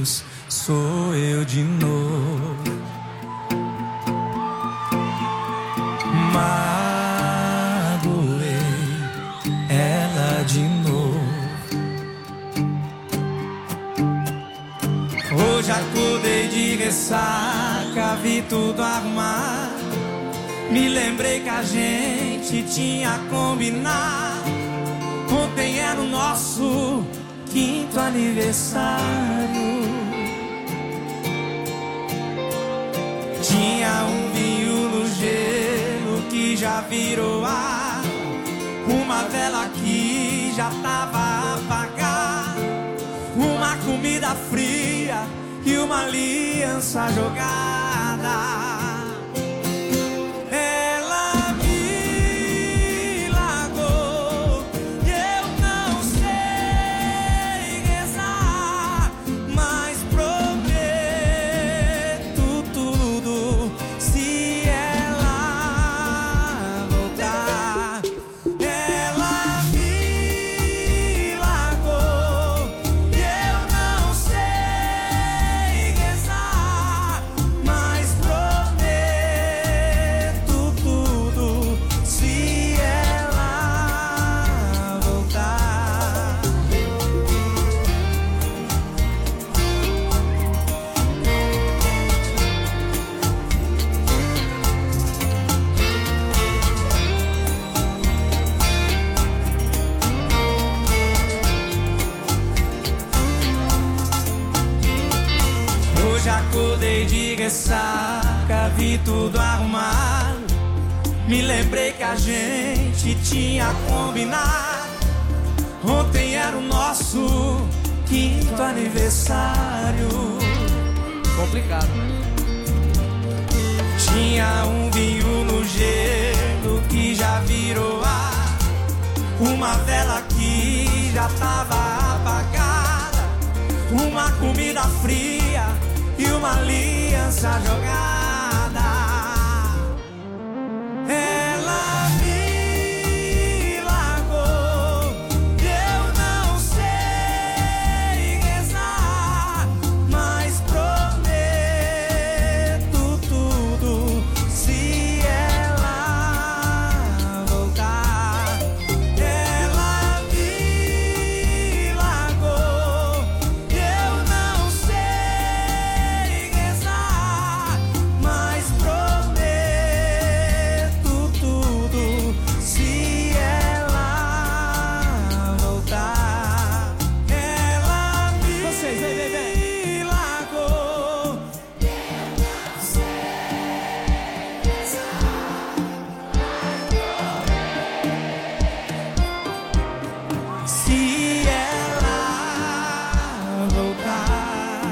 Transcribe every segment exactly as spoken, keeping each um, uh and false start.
Deus, sou eu de novo. Magoei ela de novo. Hoje acordei de ressaca, vi tudo arrumar. Me lembrei que a gente tinha combinado. Ontem era o nosso quinto aniversário. Tinha um vinho no gelo que já virou ar, uma vela que já tava apagada, uma comida fria e uma aliança jogada. Acordei de ressaca, vi tudo arrumado. Me lembrei que a gente tinha combinado. Ontem era o nosso quinto aniversário. Complicado, né? Tinha um vinho no gelo que já virou ar, uma vela que já tava apagada, uma comida fria e uma aliança jogada. Ela me largou e eu não sei rezar, mas prometo tudo se ela voltar. Ela me largou e eu não sei mas prometo tudo se ela voltar. Ela me Vocês, vem, vem, vem. largou. Eu não sei se ela voltar.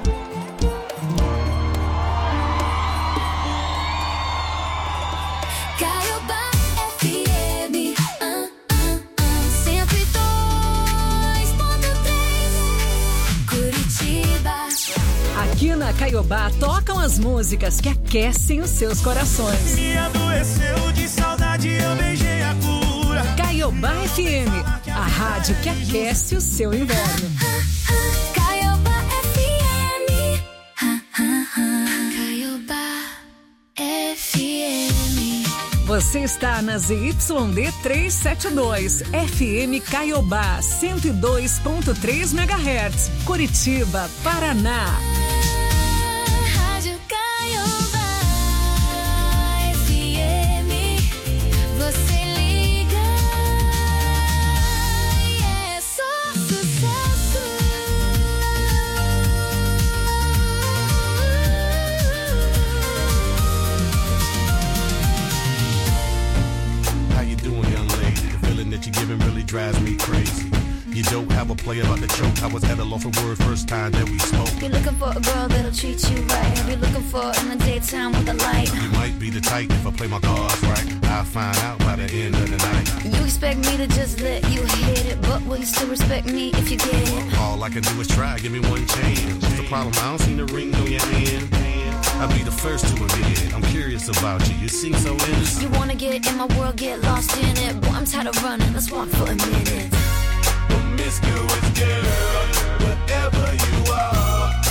Caiobá F M, uh, uh, uh, cento e dois ponto três, Curitiba. Aqui na Caiobá tocam as músicas que aquecem os seus corações. Me adoeceu de saudade, eu beijei a cura. Caiobá F M, a rádio que aquece o seu inverno. Caiobá F M, uh, uh, uh, Caiobá F M. Você está na Z Y D trezentos e setenta e dois, F M Caiobá cento e dois ponto três megahertz, Curitiba, Paraná. Rádio Caiobá F M, você liga e é só sucesso. How you doing, young lady? The feeling that you're giving really drives me crazy. You don't have a play about the choke. I was at a loss for words first time that we spoke. You're looking for a girl that'll treat you right. Have you looking for in the daytime with the light? You might be the type if I play my cards right. I'll find out by the end of the night. You expect me to just let you hit it, but will you still respect me if you get it? All I can do is try, give me one chance. What's the problem? I don't see the ring on your hand. I'll be the first to admit it. I'm curious about you. You seem so innocent. You wanna get in my world, get lost in it. Boy, I'm tired of running. Let's walk for a minute. Promiscuous girl, whatever you are,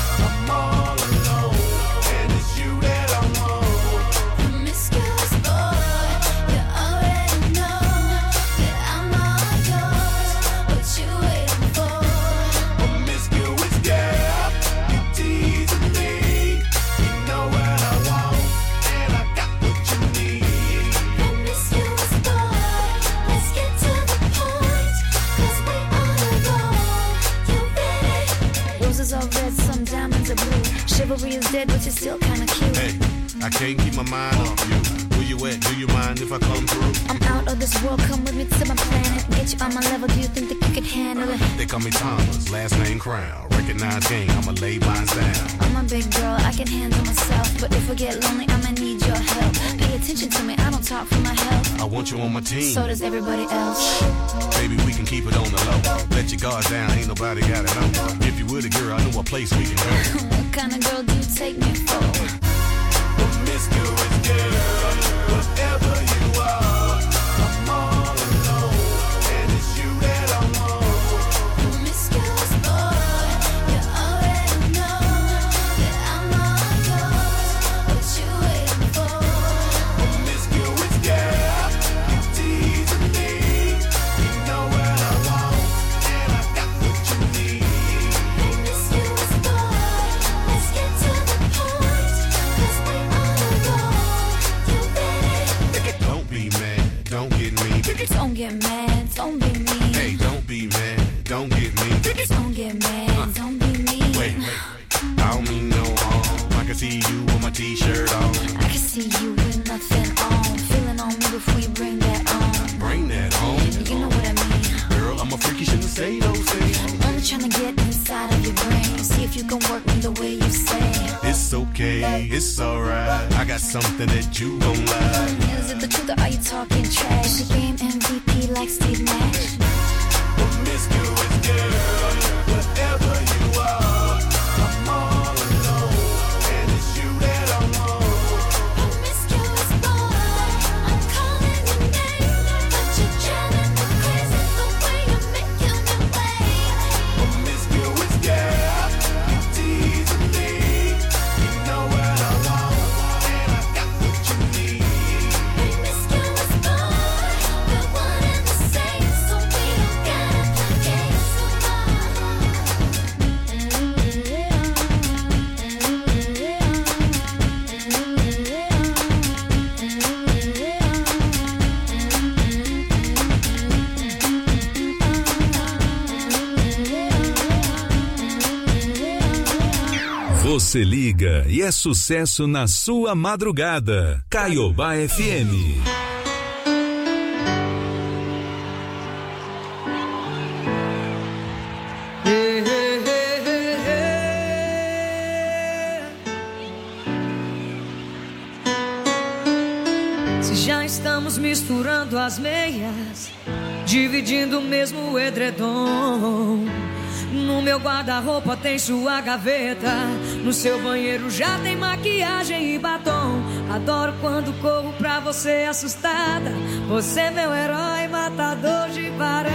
roses are red, some diamonds are blue. Chivalry is dead, but you're still kinda cute. Hey, I can't keep my mind off you. Where you at? Do you mind if I come through? I'm out of this world, come with me to my planet. Get you on my level, do you think that you can handle it? They call me Thomas, last name Crown. Recognize game, I'ma lay mine down. I'm a big girl, I can handle myself. But if I get lonely, I'ma need your help. Pay attention to me, I don't talk for my health. I want you on my team. So does everybody else. Baby, we can keep it on the low. Let your guard down, ain't nobody gotta know. If you with a girl, I know a place we can go. What kind of girl do you take me for? Promiscuous girl, whatever you are, I'm all alone, and it's you that I want. Promiscuous boy, you already know that I'm all yours. What you waiting for? Promiscuous girl, you teasing me. You know what I want, and I got what you need. Promiscuous boy, let's get to the point, 'cause we on a roll. You ready? Don't be mad, don't get me. Don't get mad, don't be mean. Hey, don't be mad, don't get me. Don't get mad, don't be mean. Wait, wait, I don't mean no harm. I can see you with my t-shirt on. I can see you with nothing on. Feeling on me before you bring that on. Bring that on. You know what I mean. Girl, I'm a freak, you shouldn't say those things. Only trying to get inside of your brain. See if you can work me the way you say. It's okay, it's alright. I got something that you gon' like. Is it the truth or are you talking trash? The game M V P like Steve Nash. Promiscuous girl, whatever you are, I'm all alone, and it's you that I want. Promiscuous boy, I'm calling your name, but you're driving me crazy the way you're making me wait. Promiscuous girl, you teasing me. You know what I want, and I got what you need. Promiscuous boy, we're one and the same, so we don't gotta play games so Você liga e é sucesso na sua madrugada. Caiobá F M. Se já estamos misturando as meias, dividindo o mesmo edredom. No meu guarda-roupa tem sua gaveta, no seu banheiro já tem maquiagem e batom. Adoro quando corro pra você assustada. Você é meu herói, matador de baratas.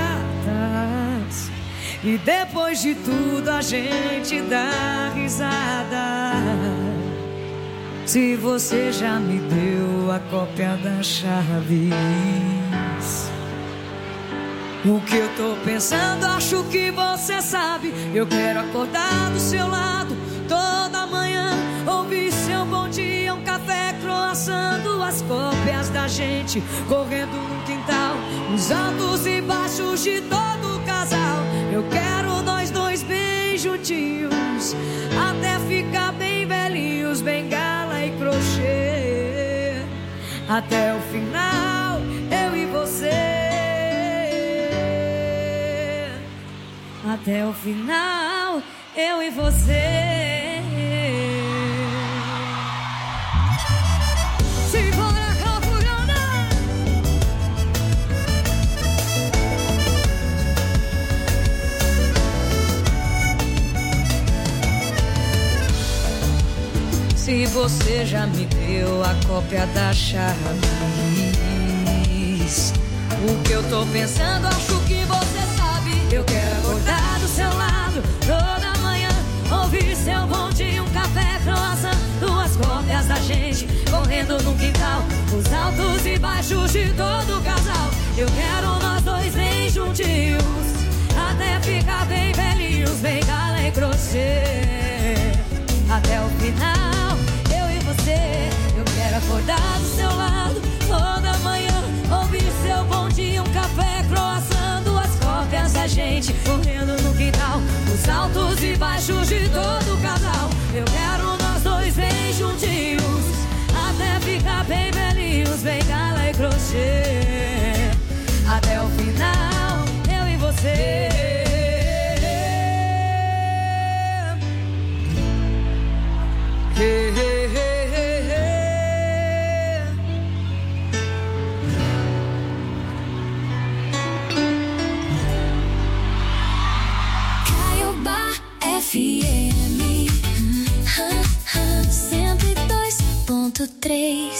E depois de tudo a gente dá risada. Se você já me deu a cópia das chaves, o que eu tô pensando, acho que você sabe. Eu quero acordar do seu lado toda manhã, ouvir seu bom dia, um café, croissant, duas cópias da gente correndo no quintal, os altos e baixos de todo o casal. Eu quero nós dois bem juntinhos, até ficar bem velhinhos, bengala e crochê. Até o final, eu e você. Até o final, eu e você. Simbora, calculando. Se você já me deu a cópia das chaves, o que eu tô pensando, acho que você sabe. Eu quero acordar do seu lado toda manhã, ouvir seu bom dia, um café, croissant, duas cópias da gente correndo no quintal, os altos e baixos de todo o casal. Eu quero nós dois bem juntinhos, até ficar bem velhinhos, bengala e crochê. Até o final, eu e você. Eu quero acordar do seu lado toda manhã, ouvir seu bom dia, um café, croissant, duas cópias da gente correndo no quintal, os os altos e baixos de todo casal. Eu quero nós dois bem juntinhos, até ficar bem velhinhos, bengala e crochê. Até o final, eu e você. Hey, hey, hey, hey, hey. Caiobá F M cento e dois ponto três.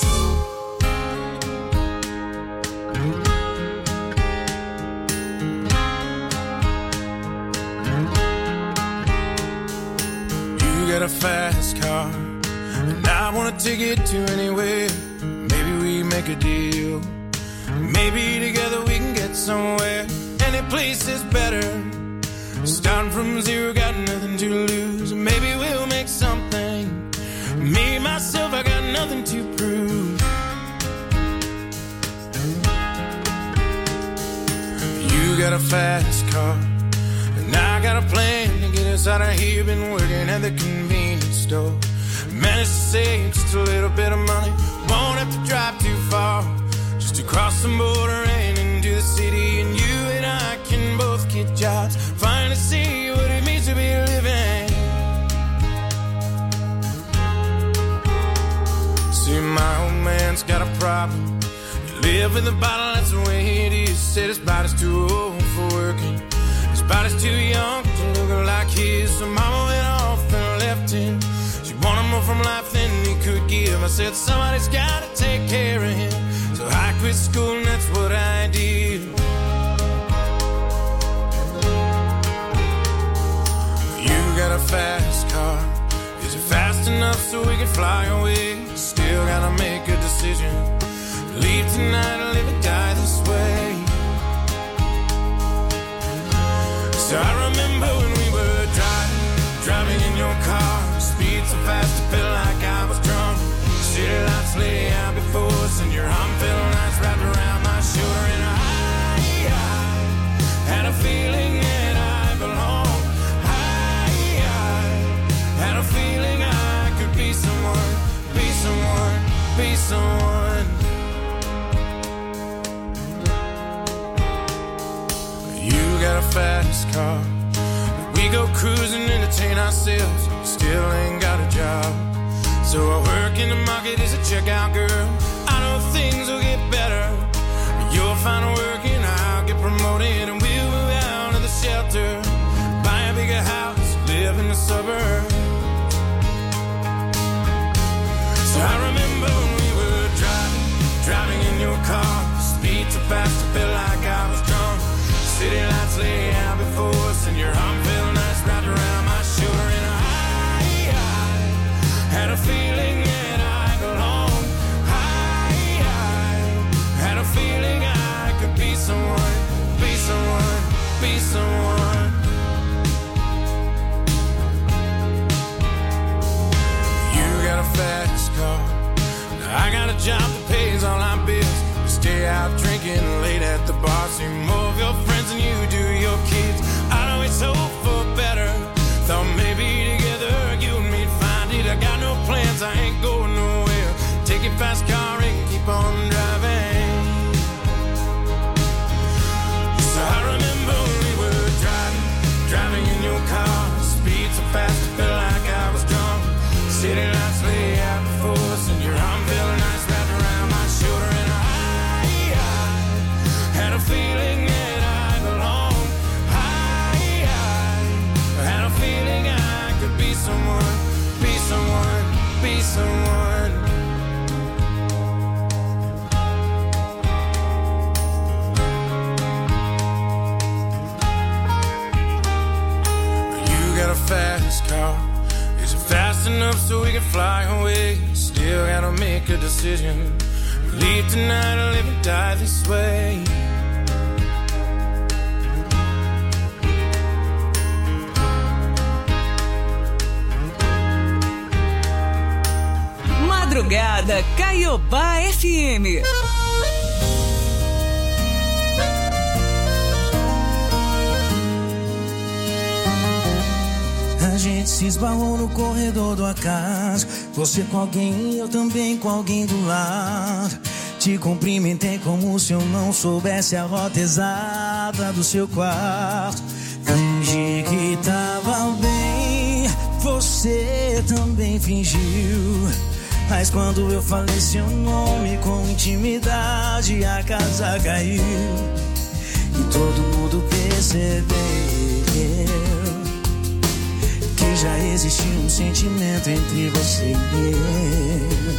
You got a fast car, and I wanna take it to anywhere. Maybe we make a deal. Maybe together we can get somewhere. Any place is better. Starting from zero, got nothing to lose. Maybe we'll make something. Me, myself, I got nothing to prove. You got a fast car, and I got a plan to get us out of here. Been working at the convenience store. Managed to save just a little bit of money. Won't have to drive too far, just to cross the border and into the city. And you and I can both get jobs, finally see what it means to be living. See, my old man's got a problem. You live in the bottle, that's the way it is. Said his body's too old for working, his body's too young to look like his. So mama went off and left him. She wanted more from life than he could give. I said somebody's gotta take care of him. So I quit school and that's what I did. You got a fast car. Is it fast enough so we can fly away? Still gotta make a decision. Leave tonight or live or die this way. So I remember when we were driving, driving in your car. Speed so fast it felt like I was drunk. City lights lay out before us, and your arm felt nice wrapped around my shoulder. And I, I had a feeling that I belonged. I, I had a feeling I could be someone, be someone, be someone. You got a fast car. We go cruising, entertain ourselves. Still ain't got a job. So I work in the market as a checkout girl. I know things will get better. You'll find work and I'll get promoted, and we'll move out of the shelter, buy a bigger house, live in the suburbs. So I remember when we were driving, driving in your car. Speed so fast it felt like I was drunk. City lights lay out before us, and your arm felt nice wrapped around my shoulder. And I, I had a feeling that I belonged. I, I had a feeling I could be someone, be someone, be someone. You got a fast car. I got a job that pays all our bills. We stay out drinking late at the bar. See more of your friends than you do your kids. I know it's hope for better. Thought maybe together you and me'd find it. I got no plans, I ain't going nowhere. Take your fast car and keep on driving. So I remember when we were driving, driving in your car. Speed so fast it felt like I was drunk. City lights lay out before us, and your arm felt nice wrapped around my shoulder. And I, I had a feeling that I belonged. I, I had a feeling I could be someone, be someone, be someone. You got a fast car. Is it fast enough so we can fly away? Still gotta make a decision. Leave tonight or live or die this way. Madrugada Caiobá F M. gente se esbarrou no corredor do acaso. Você com alguém, eu também com alguém do lado. Te cumprimentei como se eu não soubesse a rota exata do seu quarto. Fingi que tava bem, você também fingiu. Mas quando eu falei seu nome com intimidade, a casa caiu. E todo mundo percebeu que já existia um sentimento entre você e eu.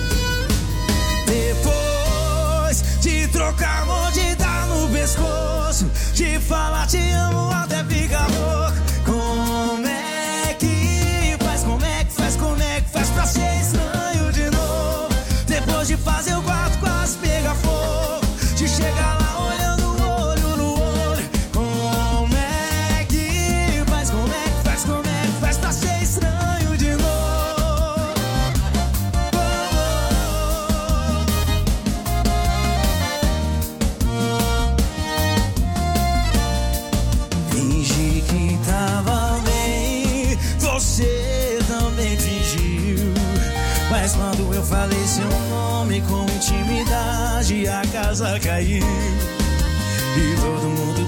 Depois de trocar amor, de dar no pescoço, de falar te amo até ficar louco. Como é que faz, como é que faz, como é que faz pra ser estranho de novo? Depois de fazer o quarto quase pegar fogo, de chegar lá olhando olho no olho. Como é que faz, como é que faz, como é que faz pra ser estranho de novo? Fingi que tava bem, você também fingiu. Mas quando eu falei seu nome com intimidade, a casa caiu. E todo mundo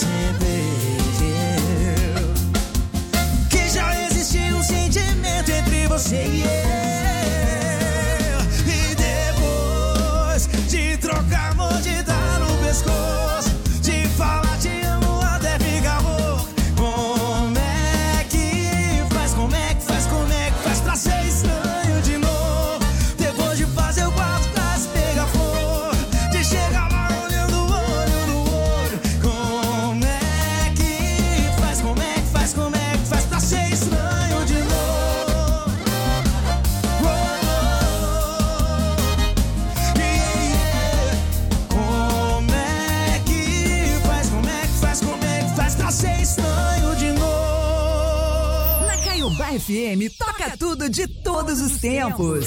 percebeu que já existia um sentimento entre você e eu. E depois de trocar amor, de dar no pescoço, de falar te amo até ficar rouco. Como é que faz, como é que faz, como é que faz pra ser estranho de novo? Depois de fazer o quarto quase pegar fogo, de chegar lá olhando olho no olho. Como é que faz, como é que faz, como é que faz pra ser estranho de novo? Oh, oh, yeah. Como é que faz, como é que faz, como é que faz pra ser estranho de novo? Na Caiobá F M, toca tudo de todos os tempos.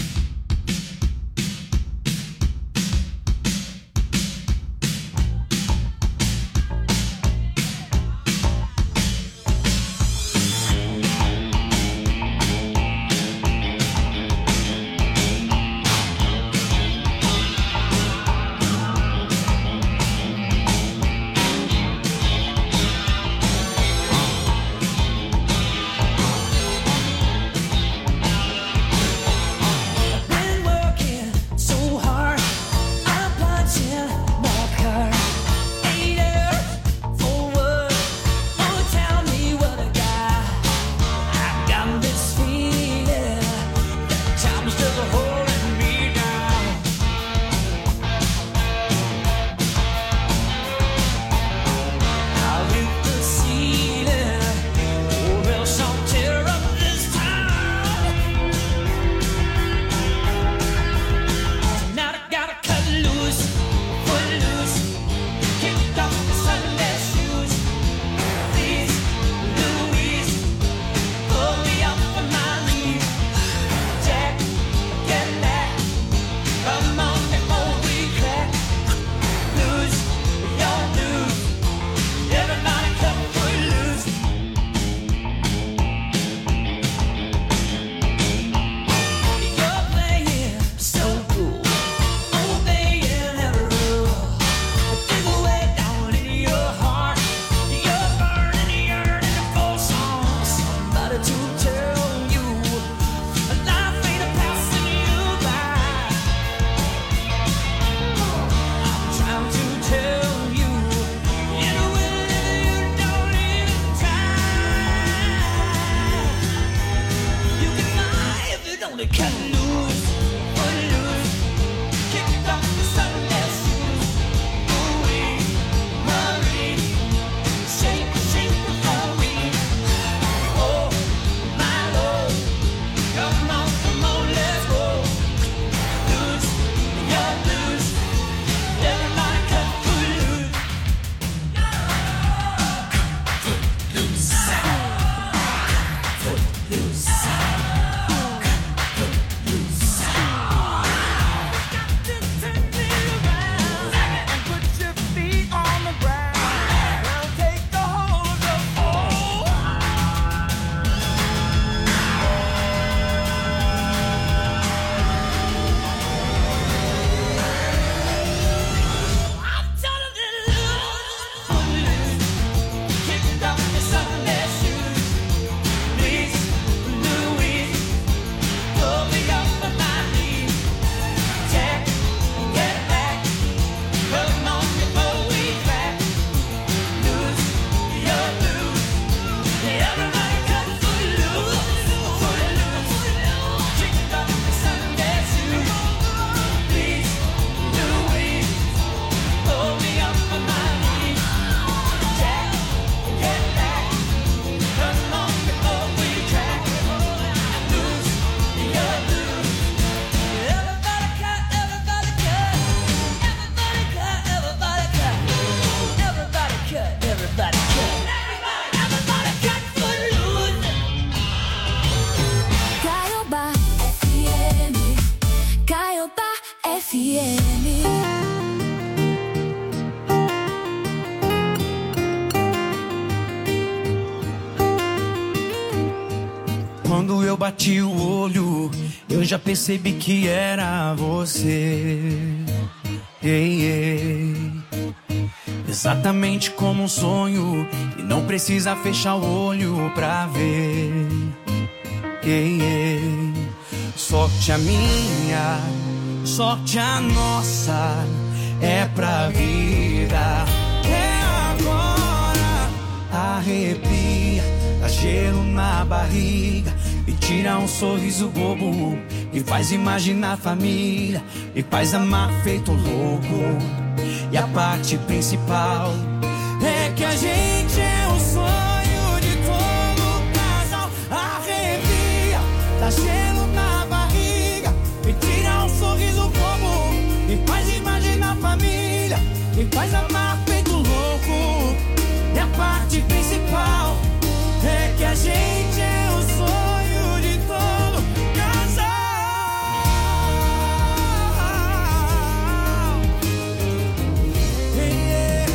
Been working so hard, I'm punching my card. Ain't there for what? Oh, tell me what I got. I got this feeling that time's just holding me down. I'll hit the ceiling, or else I'll tear up this town. Tonight I gotta cut loose, put loose, kick off the Sunday shoes. Please, Louise, pull me up on my knees. Jack, get back, come on before we crack. Lose, your lose, everybody cut foot loose. You're playing so cool, obeying every rule. Dig away down in your heart, you're burning, yearning for some somebody to tell you life ain't a passing you by. I'm trying to tell you, in a way you don't even try. You can fly if you only cut loose, put loose, kick off the Sunday shoes. Ooh-wee, Marie, shake, shake before me. Oh, my Lord, come on, come on, let's go. Loose, you're loose, everybody cut foot loose. Foot loose. Foot loose. eu bati o olho, eu já percebi que era você. Ei, ei. Exatamente como um sonho, e não precisa fechar o olho pra ver. Ei, ei. Sorte a minha, sorte a nossa, é pra vida. É agora, arrepia, dá gelo na barriga, me tira um sorriso bobo, me faz imaginar a família, me faz amar feito louco. E a parte principal é que a gente é o sonho de todo casal. Arrepia, dá gelo na barriga, me tira um sorriso bobo, me faz imaginar a família, me faz amar feito louco. E a parte principal é que a gente é o sonho de todo casal. Yeah.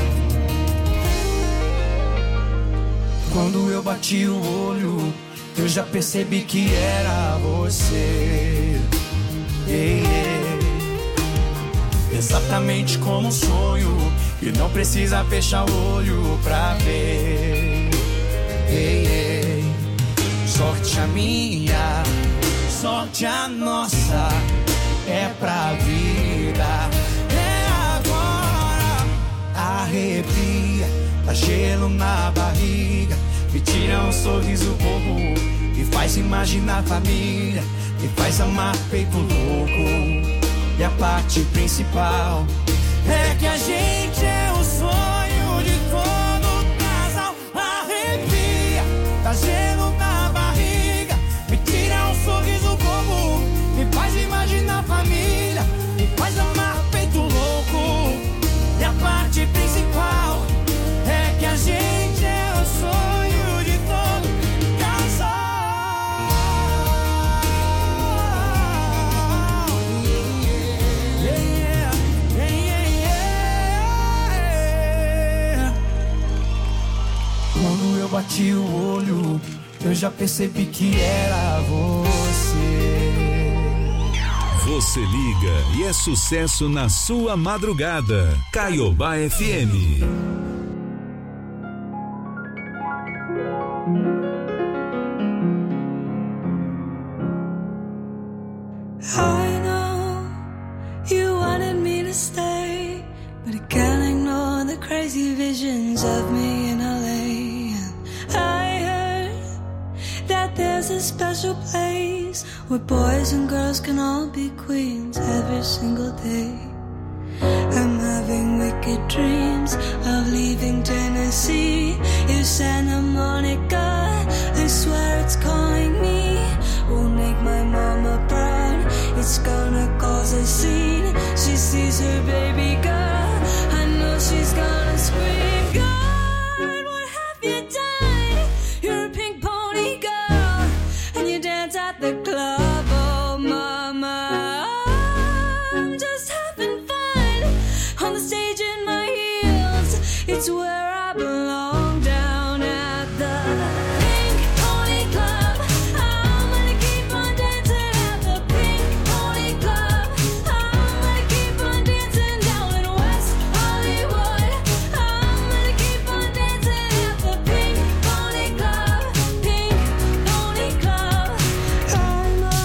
Quando eu bati o olho, eu já percebi que era você. Yeah, yeah. Exatamente como um sonho, e não precisa fechar o olho pra ver. Ei, ei. Sorte a minha, sorte a nossa, é pra vida. É agora, arrepia, dá gelo na barriga, me tira um sorriso bobo, me faz imaginar a família, me faz amar feito louco. E a parte principal é que a gente é o sonho de todo casal. Arrepia, dá gelo na barriga, me tira um sorriso bobo, me faz imaginar a família, me faz amar feito louco. E a parte principal é que a gente é o sonho de todo casal. Yeah, yeah, yeah, yeah. Quando eu bati o olho, eu já percebi que era você. Você liga e é sucesso na sua madrugada. Caiobá F M. I know you wanted me to stay, but I can't ignore the crazy visions of me in L A. And I heard that there's a special place where boys and girls can all be queens every single day. I'm having wicked dreams of leaving Tennessee. If Santa Monica, I swear it's calling me, will make my mama proud. It's gonna cause a scene. She sees her baby girl, I know she's gonna scream. God, what have you done? You're a pink pony girl, and you dance at the club. Oh mama, I'm just having fun on the stage in my heels. It's where I belong, down at the Pink Pony Club. I'm gonna keep on dancing at the Pink Pony Club. I'm gonna keep on dancing down in West Hollywood. I'm gonna keep on dancing at the Pink Pony Club. Pink Pony Club. I know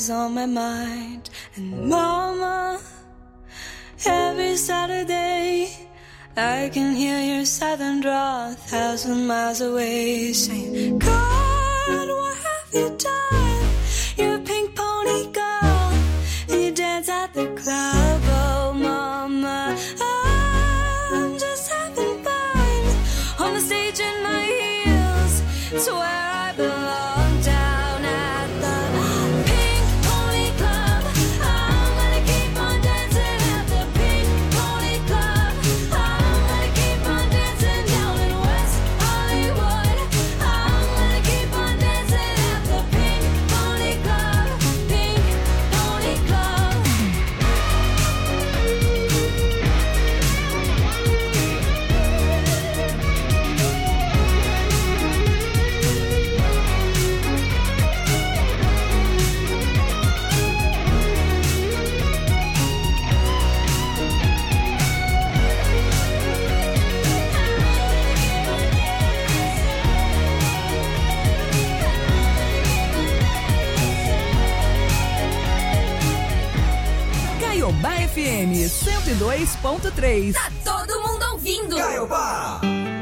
always on my mind. And Mama, every Saturday I can hear your southern drawl a thousand miles away, saying, God, what have you done? You're a pink pony girl, and you dance at the club. Oh, Mama, I'm just having fun on the stage in my heels. It's where I belong, down at the Pink Pony Club. I'm gonna keep on dancing at the Pink Pony Club. I'm gonna keep on dancing down in West Hollywood. I'm gonna keep on dancing at the Pink Pony Club. Pink Pony Club. Caiobá F M cento e dois ponto três. Tá todo mundo ouvindo. Caiobá.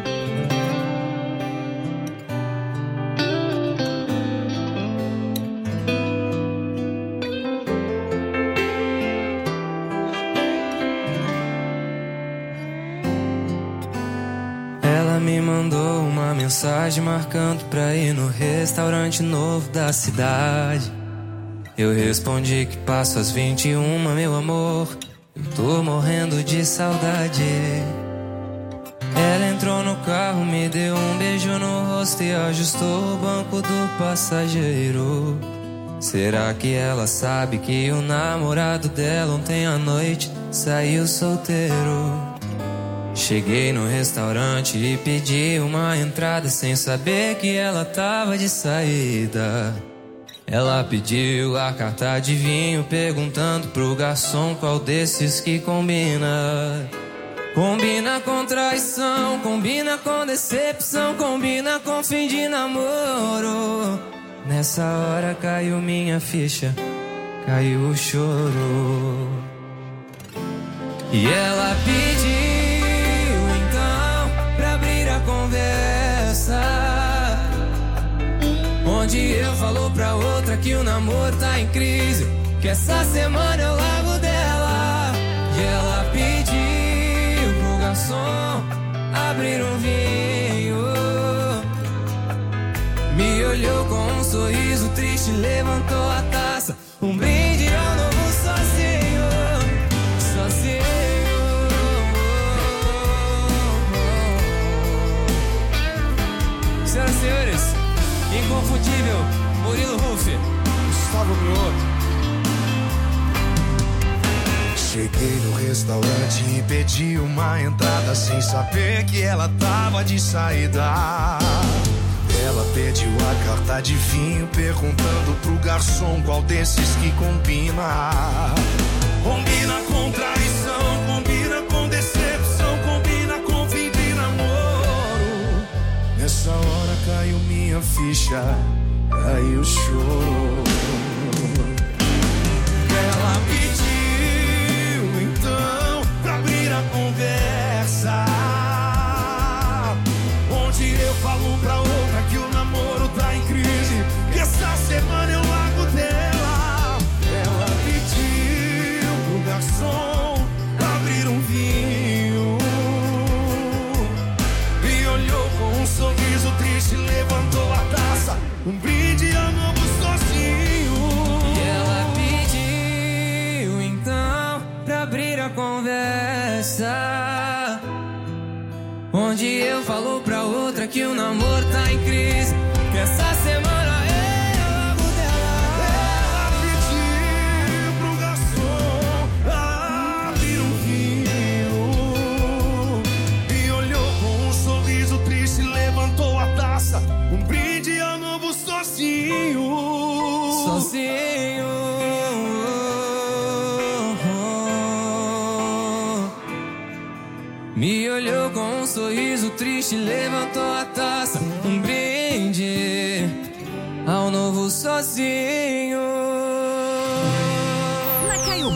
Ela me mandou uma mensagem marcando pra ir no restaurante novo da cidade. Eu respondi que passo às vinte e uma, meu amor. Eu tô morrendo de saudade. Ela entrou no carro, me deu um beijo no rosto e ajustou o banco do passageiro. Será que ela sabe que o namorado dela ontem à noite saiu solteiro? Cheguei no restaurante e pedi uma entrada sem saber que ela tava de saída. Ela pediu a carta de vinho, perguntando pro garçom qual desses que combina. Combina com traição, combina com decepção, combina com fim de namoro. Nessa hora caiu minha ficha, caiu o choro. E ela pediu então pra abrir a conversa, onde eu falo pra outra que o namoro tá em crise, que essa semana eu largo dela. E ela pediu pro garçom abrir um vinho, me olhou com um sorriso triste, levantou a taça, um brinde ao novo sozinho, sozinho. Senhoras e senhores, inconfundível Murilo Ruff, Gustavo Mioto. Cheguei no restaurante e pedi uma entrada sem saber que ela tava de saída. Ela pediu a carta de vinho, perguntando pro garçom qual desses que combina. Combina com traição, combina com decepção, combina com fim de namoro. Nessa hora caiu minha ficha, caiu o choro. Ela pediu então pra abrir a conversa, onde eu falo pra outra que o namoro tá em crise, que essa semana eu largo dela. Ela pediu pro garçom abrir um vinho, me olhou com um sorriso triste, levantou a taça, um brinde ao novo sozinho. E ela pediu então pra abrir a conversa, onde eu falo pra outra que o namoro tá em crise, que essa semana eu largo dela. Ela pediu pro garçom abrir um vinho, me olhou com um sorriso triste, levantou a taça, um brinde ao novo sozinho. Sozinho. Me olhou com um sorriso triste, levantou a taça, um brinde ao novo sozinho.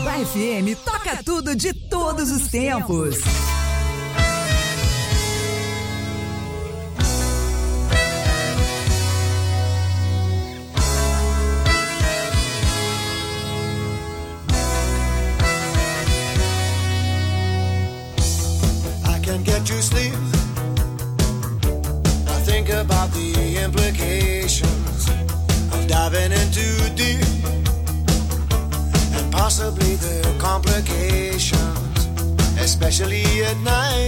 Caiobá F M toca tudo de todos os tempos. I can't get you sleep. I think about the implications of diving in too deep, and possibly the complications, especially at night.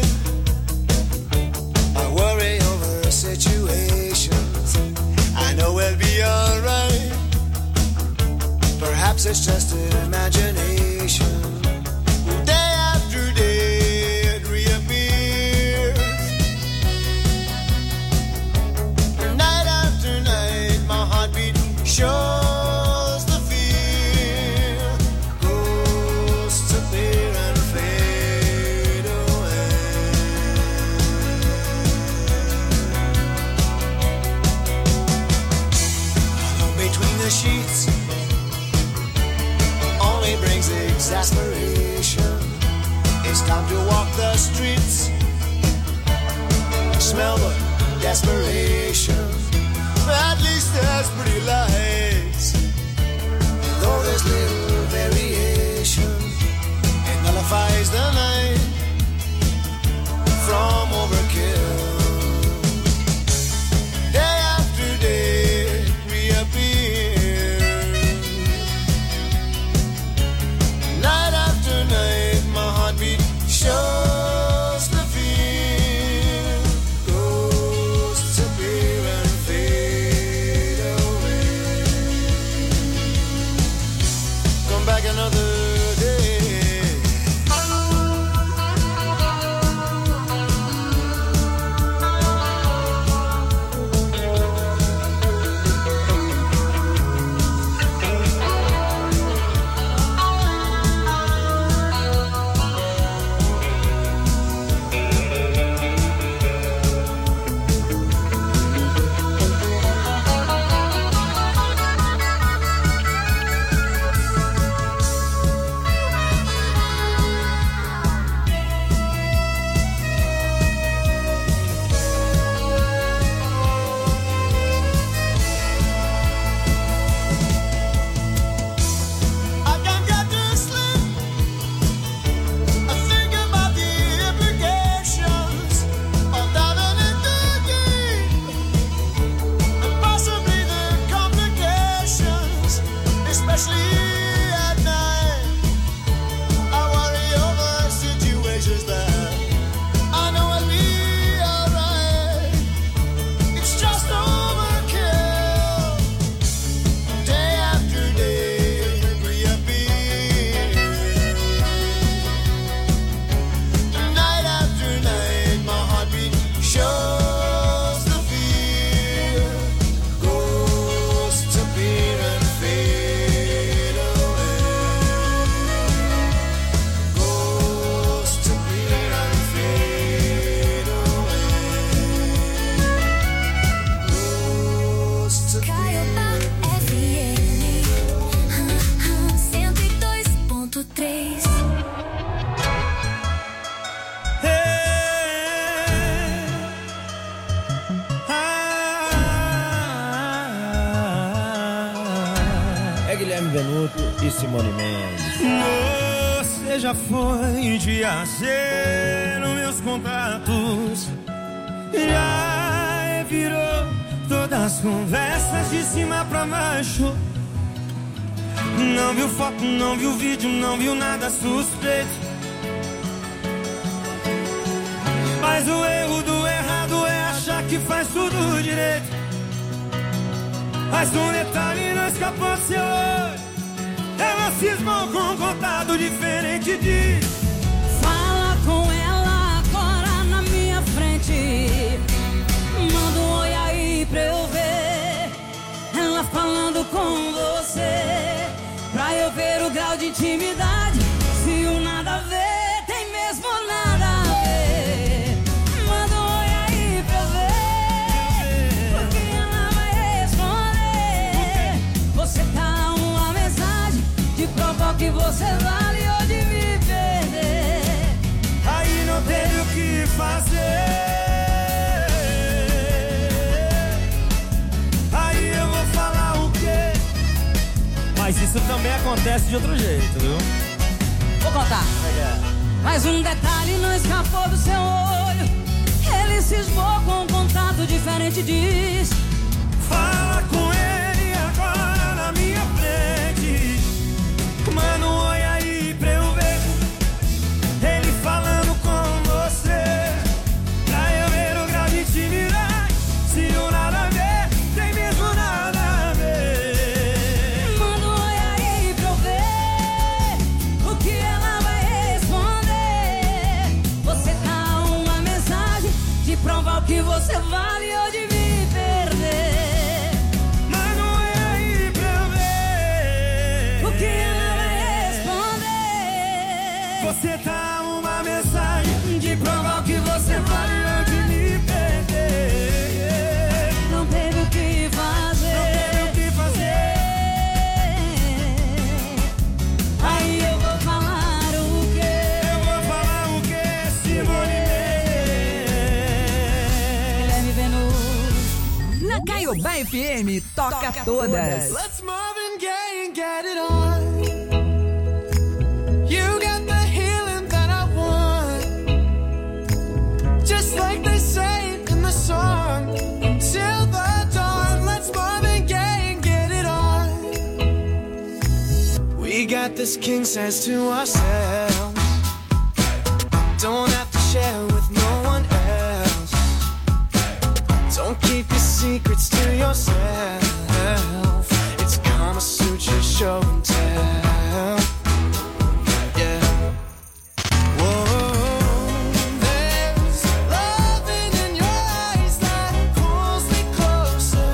I worry over situations. I know we'll be alright. Perhaps it's just an imagination. Day after day it reappears. Night after night my heartbeat shows the fear. Ghosts appear and fade away. Alone between the sheets only brings exasperation. It's time to walk the streets, smell the desperation. At least there's pretty lights, though there's little variation. It nullifies the night from overkill. Day after day it reappears. Night after night my heartbeat shows the fear. Ghosts appear and fade away. Come back another day. I can't get to sleep. I think about the implications of diving in too deep, and possibly the complications, especially at night. I worry over situations that I know will be alright. It's just overkill. Day after day it reappears. Night after night my heartbeat shows the fear. Ghosts appear and fade away. Ghosts appear and fade away. Ghosts appear. Caiobá F M cento e dois ponto três. É Guilherme Venuto e Simone Mendes. Você já foi de A a Z nos meus contatos. Já virou todas as conversas de cima pra baixo. Não viu foto, não viu vídeo, não viu nada suspeito. Mas o erro do errado é achar que faz tudo direito. Mas um detalhe não escapou do seu olho. Ela cismou com um contato diferente de... Fala com ela agora na minha frente. Manda um oi aí pra eu ver ela falando com você, pra eu ver o grau de intimidade. Se o nada a ver tem mesmo nada a ver. Manda um oi aí pra eu ver, porque ela vai responder. Você tá uma mensagem de prova que você vale. isso também acontece de outro jeito, viu? Vou contar. Mas um detalhe não escapou do seu olho. Ele cismou com um contato diferente, diz: fala com ele agora na minha frente. Manda um oi aí pra eu ver. Ele falando com você, pra eu ver o grau de intimidade. Se o nada a ver, tem mesmo nada a ver. Manda um oi aí pra eu ver o que ela vai responder. Você dá uma mensagem de provar o que você vale ou de me perder. Manda um oi aí pra eu ver o que ela vai responder. Você dá uma mensagem de provar o que você vale ou de me perder. Não teve o que fazer. Não teve o que fazer. Aí eu vou falar o quê? Eu vou falar o quê, Simone Guilherme Venuto. Na Caiobá F M, toca todas. Let's Marvin Gaye and get it on. You got the healing that I want, just like they say in the song. Till the dawn, let's Marvin Gaye and get it on. We got this king size to ourselves. Don't have to share with no one else. Don't keep your secrets to yourself. It's Kama Sutra show and tell. Yeah. Whoa. There's loving in your eyes that pulls me closer.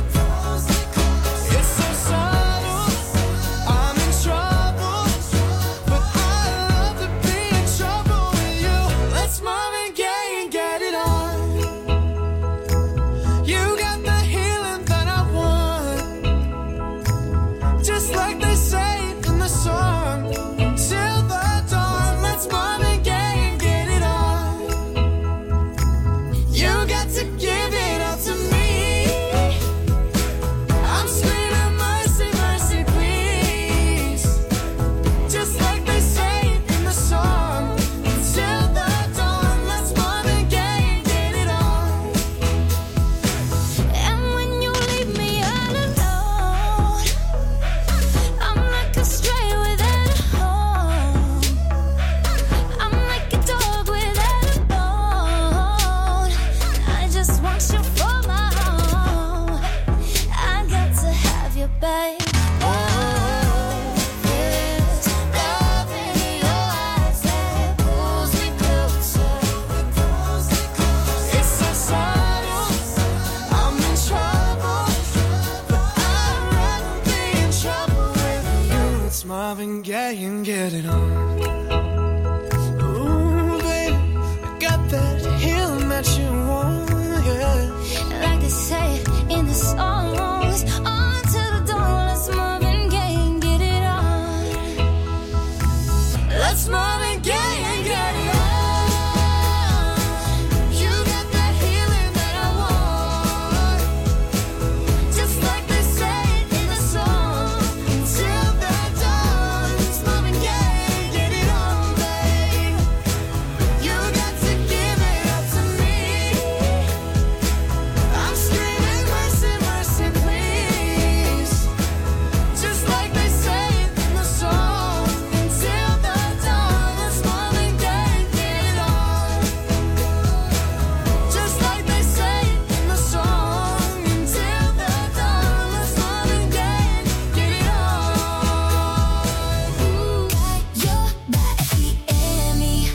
It's so subtle, I'm in trouble, but I love to be in trouble with you. Let's Marvin Gaye and get it on. You got the healing that I want, just like they say in the song. Till the dawn, let's Marvin Gaye and get it on. You got to give it up to me. I'm screaming mercy, mercy, please. Just like they say in the song. Till the dawn, let's Marvin Gaye and get it on. And when you leave me all alone, I'm like a stray without a home. I'm like a dog without a bone. I just want you for my home. I got to have you, babe. Oh, there's love in your eyes that pulls me closer. It's so subtle, I'm in trouble, but I'd rather be in trouble with you. It's Marvin Gaye and get it on. Ooh, baby, I got that healing that you want, yeah. Like they say in the songs, on to the dawn, let's Marvin Gaye and get it on. Let's Marvin Gaye and get it on. You got that healing that I want, Just like they say in the song. till the dawn. Let's Marvin Gaye and get it on, babe. You got to give it up to me. I'm screaming mercy, mercy, please. Just like they say in the song. Until the dawn, let's Marvin Gaye and get it on. Just like they say in the song. Until the dawn, let's Marvin Gaye and get it on. Ooh, your body and me.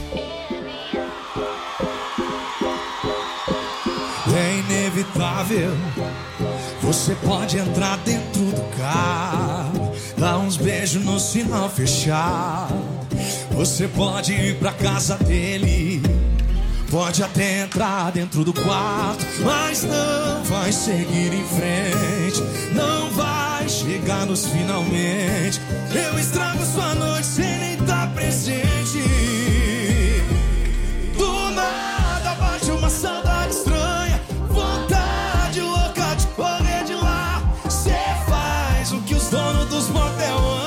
É inevitável. Você pode entrar dentro do carro, dar uns beijos no sinal fechado. Você pode ir pra casa dele, pode até entrar dentro do quarto, mas não vai seguir em frente, não vai chegar nos finalmente. Eu estrago sua noite sem nem estar presente. Do nada bate uma saudade estranha, vontade louca de correr de lá. Cê faz o que os donos dos motel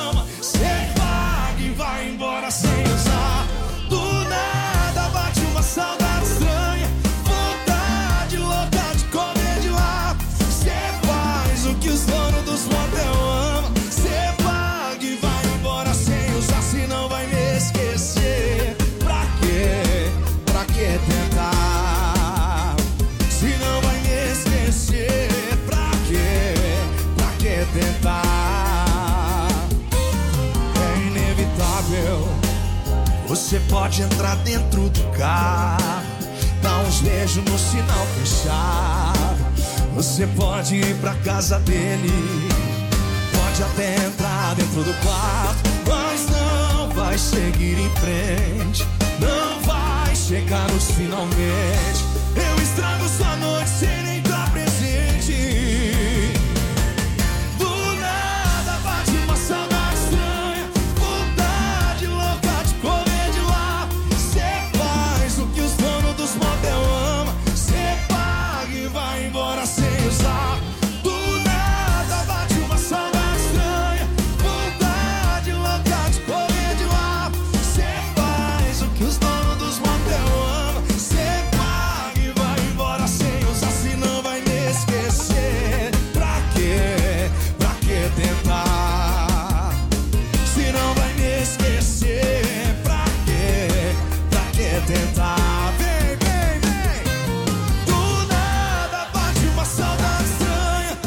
Você pode entrar dentro do carro, dar uns beijos no sinal fechado. Você pode ir pra casa dele, pode até entrar dentro do quarto, mas não vai seguir em frente, não vai chegar nos finalmente. Eu estrago sua noite sem nem estar presente. Do nada bate uma saudade estranha, vontade louca de correr de lá. Cê faz o que os donos dos motel amam, cê paga e vai embora sem usar. Do nada bate uma saudade estranha, vontade louca de correr de lá. Cê faz o que os donos dos motel amam, cê paga e vai embora sem usar. Se não vai me esquecer, pra quê? Pra que tentar? Se não vai me esquecer, pra quê? Pra que tentar? Vem, vem, vem. Do nada bate uma saudade estranha.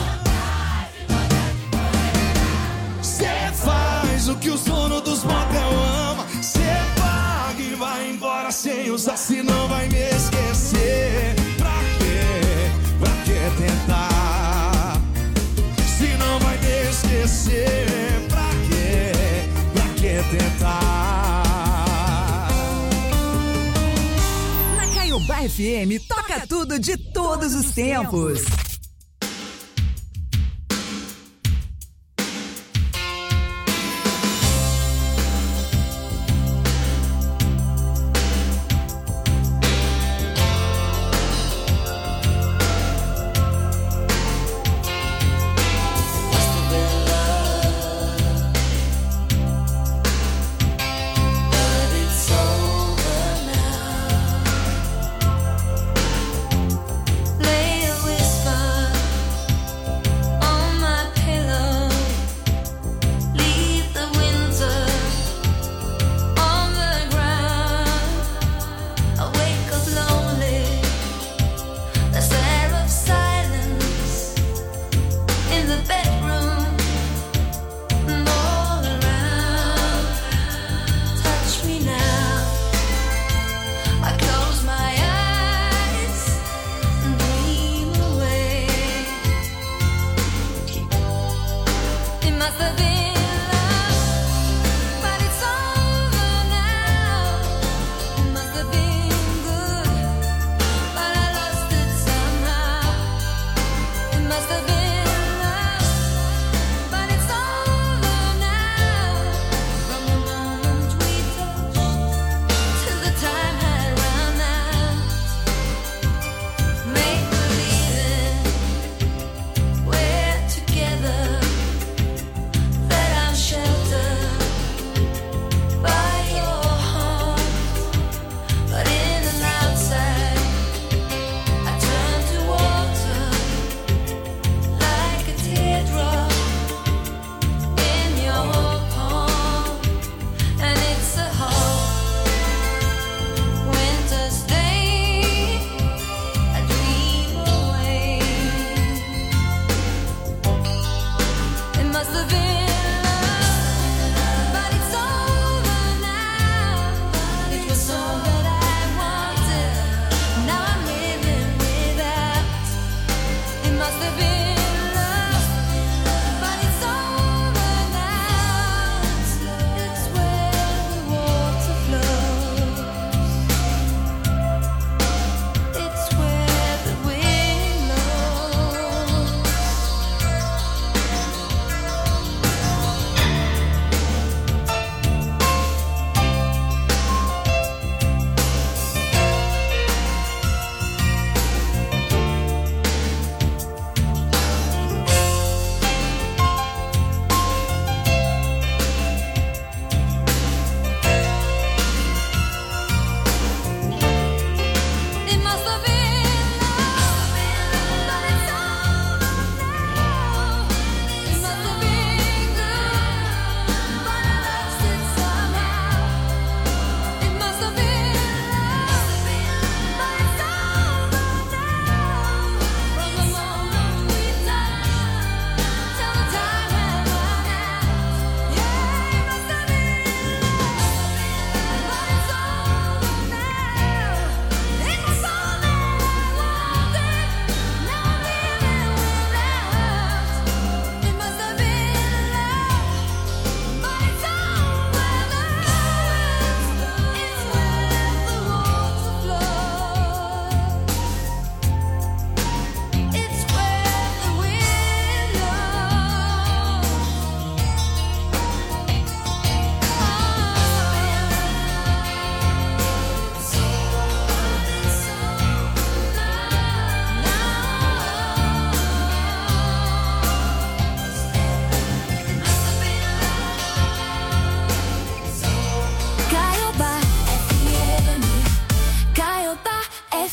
Cê faz o que os donos dos motel amam, cê paga e vai embora sem usar. Se não vai me esquecer, pra quê? Pra que tentar? Se não vai me esquecer, pra quê? Pra que tentar? Na Caiobá F M, toca tudo de todos os tempos. Lay a whisper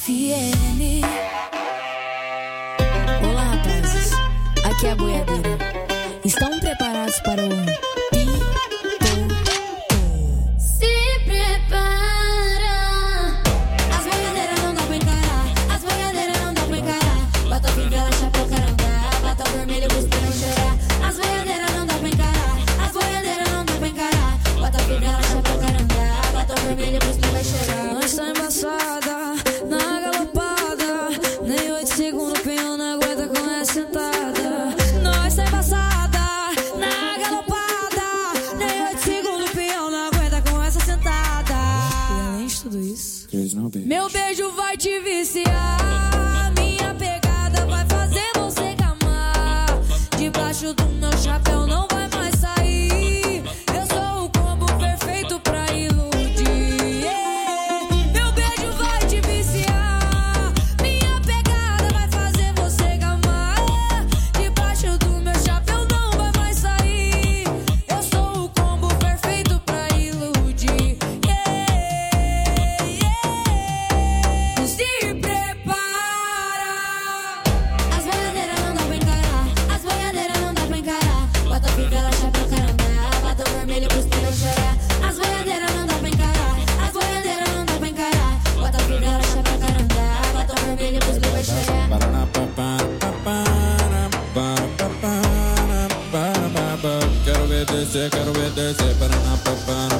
F M. Olá, rapazes. Aqui é a boiadeira. Estão preparados para o Nós tá embaçada, na galopada. Nem oito segundos o peão não aguenta com essa sentada. Nós tá embaçada, na galopada. Nem oito segundos o peão não aguenta com essa sentada. E além de tudo isso, meu beijo vai te viciar. Minha pegada vai fazer você gamar. Debaixo do meu chapéu não vai mais sair. Eu sou o combo perfeito pra iludir. Quero ver descer, quero ver descer. Paraná, papara,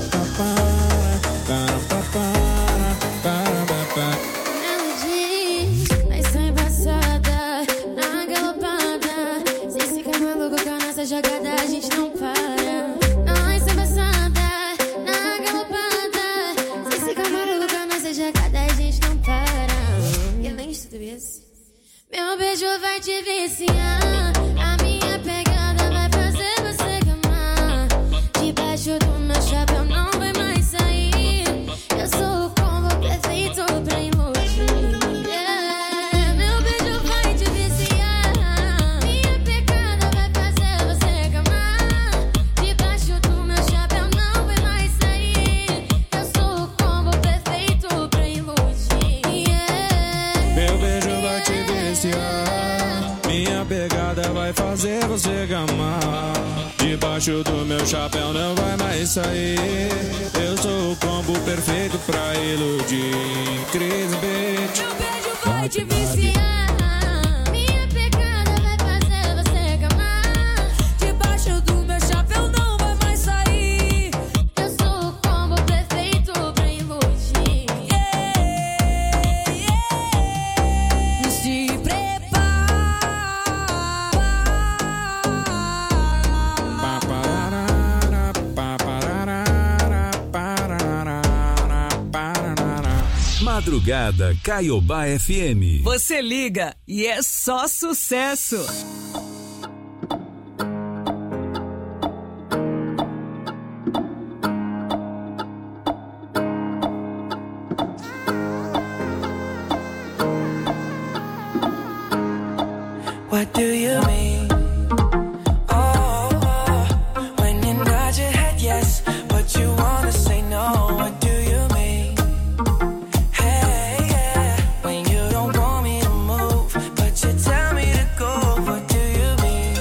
papara, papara, papara. Ela diz, mas tá embaçada, na galopada. Se fica maluco com a nossa jogada, a gente não para. Nós tá embaçada, na galopada. Se fica maluco com a nossa jogada, a gente não para. E além de tudo isso, meu beijo vai te viciar. A minha pegada vai fazer você gamar. Debaixo do meu chapéu não vai mais sair. Eu sou o combo perfeito pra iludir. Yeah. Meu beijo vai te viciar. Minha pegada vai fazer você gamar. Debaixo do meu chapéu não vai mais sair. Eu sou o combo perfeito pra iludir. Yeah. Meu beijo vai te viciar. Minha pegada vai fazer você gamar. Debaixo do meu chapéu não vai mais sair. Eu sou o combo perfeito pra iludir. Cris, bitch. Meu beijo vai te viciar. Minha pegada vai fazer você gamar. Debaixo do meu chapéu não vai mais sair. Eu sou o combo perfeito pra iludir. Yeah, yeah. Se prepara. Madrugada Caiobá F M. Você liga e é só sucesso. What do you mean? Oh, oh, when you nod your head yes, but you wanna say no. What do you mean? Hey, yeah, when you don't want me to move, but you tell me to go. What do you mean?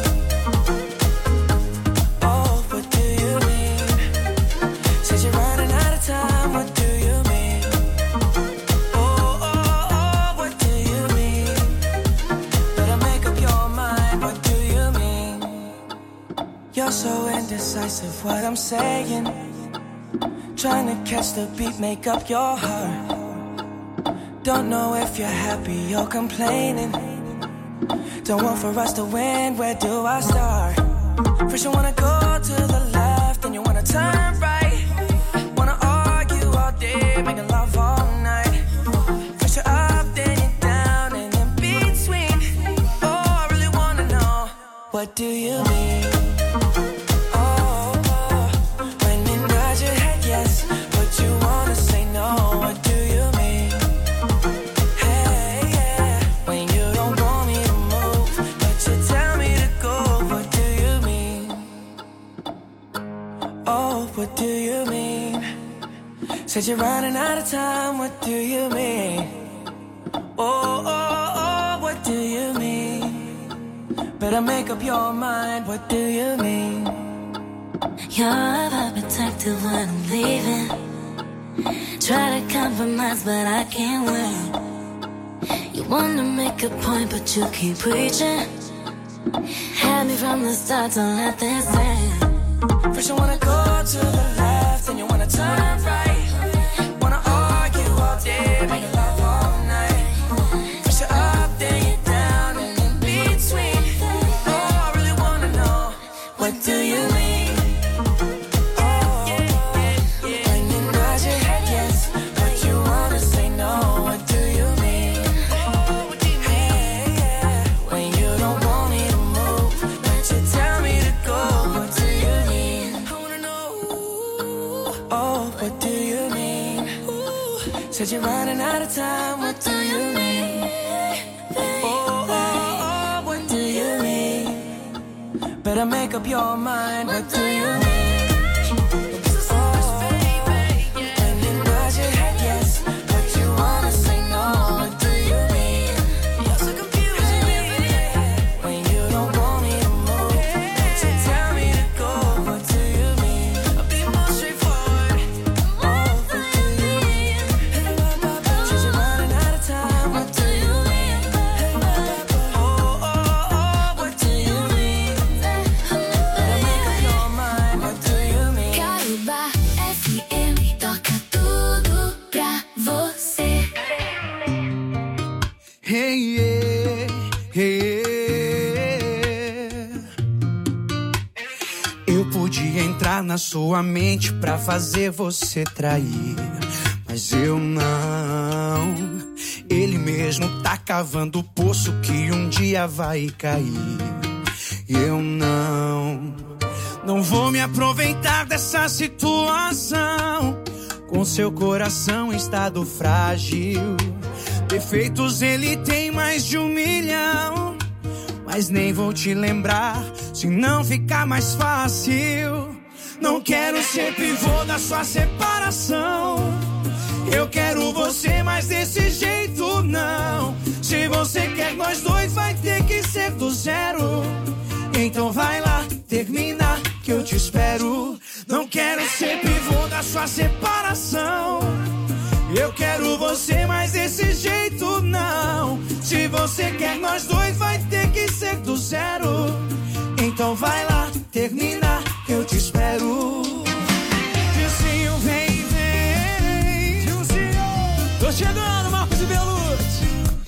Oh, what do you mean? Said you're running out of time. What do you mean? Oh, oh, oh, what do you mean? Better make up your mind. What do you mean? You're so indecisive. What I'm saying. Trying to catch the beat, make up your heart. Don't know if you're happy or complaining. Don't want for us to win, where do I start? First you wanna go to the left, then you wanna turn right. Wanna argue all day, making love all night. First you're up, then you're down, and in between. Oh, I really wanna know, what do you mean? Oh, oh, when you nod your head yes, but you wanna say no. What do you mean? Hey, yeah, when you don't want me to move, but you tell me to go. What do you mean? Oh, what do you mean? Said you're running out of time. What do you mean? Oh, oh, oh, what do you mean? Better make up your mind, what do you mean? You're overprotective when I'm leaving. Try to compromise, but I can't win. You wanna make a point, but you keep preaching. Had me from the start, don't let this end. First you wanna go to the left, then you wanna turn right. Wanna argue all day, make love all night. First you're up, then you're down, and in between. Oh, I really wanna know, what do you mean? Said you're running out of time, what do you mean? Oh, oh, oh, what do you mean? Better make up your mind, what do you mean? Na sua mente pra fazer você trair, mas eu não. Ele mesmo tá cavando o poço que um dia vai cair. Eu não, não vou me aproveitar dessa situação. Com seu coração em estado frágil, defeitos ele tem mais de um milhão. Mas nem vou te lembrar, se não ficar mais fácil. Não quero ser pivô da sua separação. Eu quero você, mas desse jeito não. Se você quer nós dois, vai ter que ser do zero. Então vai lá, termina, que eu te espero. Não quero ser pivô da sua separação. Eu quero você, mas desse jeito não. Se você quer nós dois, vai ter que ser do zero. Então vai lá, termina, que eu te espero. Dilcinho, vem, vem. Dilcinho. Tô chegando, Marcos e Belucci.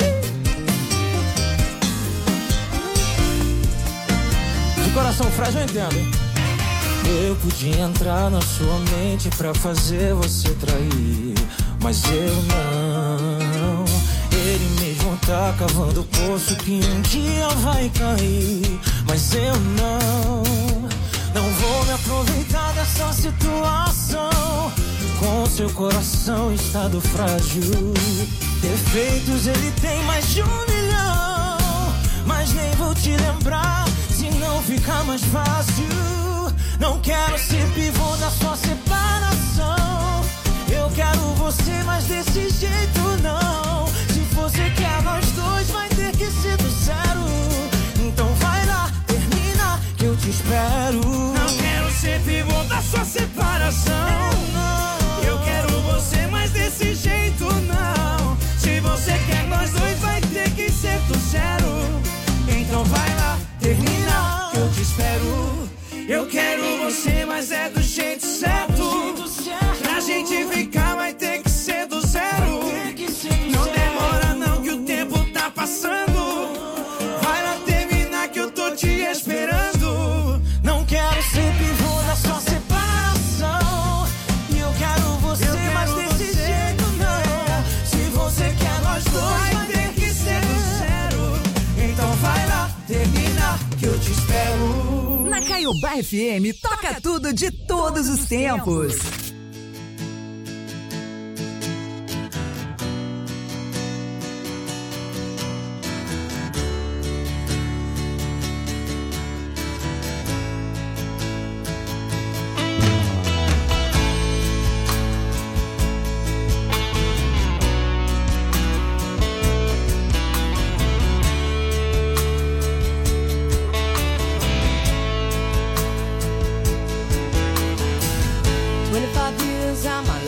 De coração frágil eu entendo. Eu podia entrar na sua mente pra fazer você trair, mas eu não. Ele mesmo tá cavando o poço que um dia vai cair, mas eu não. Não vou me aproveitar dessa situação. Com seu coração em estado frágil, defeitos ele tem mais de um milhão. Mas nem vou te lembrar, se não ficar mais fácil. Não quero ser pivô da sua separação. Eu quero você, mas desse jeito não. Se você quer nós dois, vai ter que ser do zero. Então vai lá, termina, que eu te espero. Não quero ser pivô da sua separação. Eu quero você, mas desse jeito não. Se você quer nós dois, vai ter que ser do zero. Então vai lá, termina, que eu te espero. Eu quero você, mas é do jeito certo. Pra gente ficar vai ter que ser do zero. Não demora não, que o tempo tá passando. Vai lá terminar, que eu tô te esperando. Não quero ser pivô da sua separação. E eu quero você, eu quero mas desse você, jeito não. Se você quer nós dois, vai ter que ser do zero. Então vai lá, termina, que eu te espero. Na Caiobá F M, toca tudo de todos os tempos.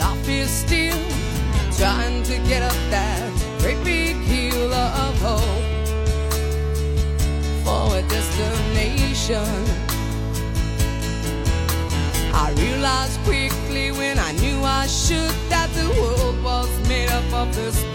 life is still trying to get up that great big hill of hope for a destination. I realized quickly when I knew I should that the world was made up of this